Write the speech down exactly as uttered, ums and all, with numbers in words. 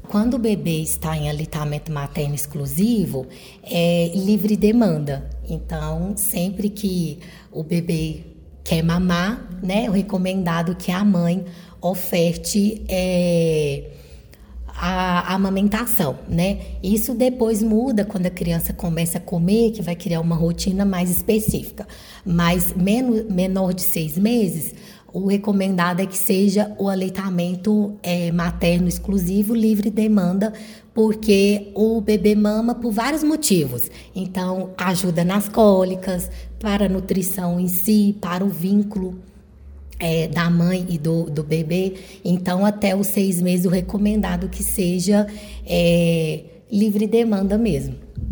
quando o bebê está em aleitamento materno exclusivo, é livre demanda. Então, sempre que o bebê quer mamar, né, o recomendado que a mãe oferte é, a, a amamentação, né? Isso depois muda quando a criança começa a comer, que vai criar uma rotina mais específica. Mas menos, menor de seis meses, o recomendado é que seja o aleitamento é, materno exclusivo, livre demanda, porque o bebê mama por vários motivos. Então, ajuda nas cólicas, para a nutrição em si, para o vínculo é, da mãe e do, do bebê. Então, até os seis meses, o recomendado que seja é, livre demanda mesmo.